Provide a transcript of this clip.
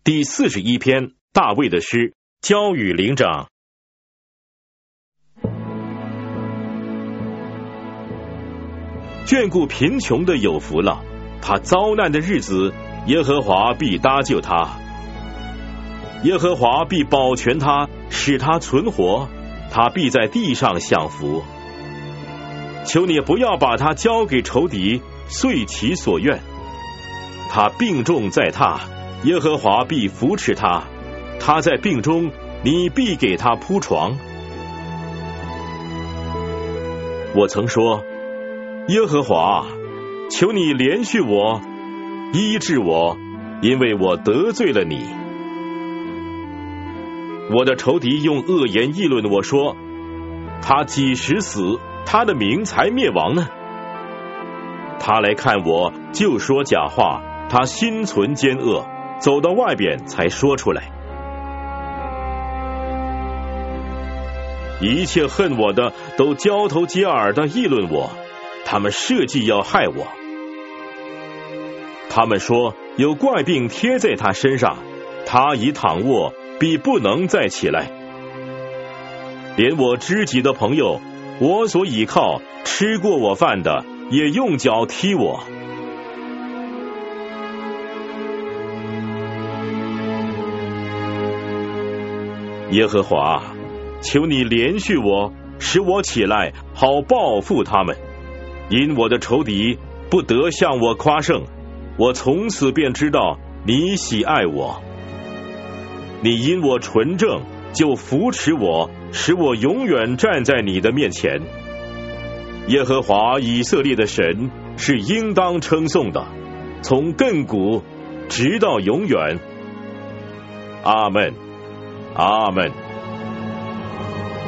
第41篇，大卫的诗，交与灵长。眷顾贫穷的有福了，他遭难的日子，耶和华必搭救他，耶和华必保全他，使他存活，他必在地上享福。求你不要把他交给仇敌，遂其所愿。他病重在榻，耶和华必扶持他，他在病中，你必给他铺床。我曾说，耶和华，求你怜恤我，医治我，因为我得罪了你。我的仇敌用恶言议论我说，他几时死，他的名才灭亡呢？他来看我就说假话，他心存奸恶，走到外边才说出来。一切恨我的都交头接耳地议论我，他们设计要害我。他们说有怪病贴在他身上，他已躺卧，必不能再起来。连我知己的朋友，我所倚靠吃过我饭的，也用脚踢我。耶和华，求你怜恤我，使我起来，好报复他们。因我的仇敌不得向我夸胜，我从此便知道你喜爱我。你因我纯正，就扶持我，使我永远站在你的面前。耶和华以色列的神是应当称颂的，从亘古直到永远。阿们，阿们。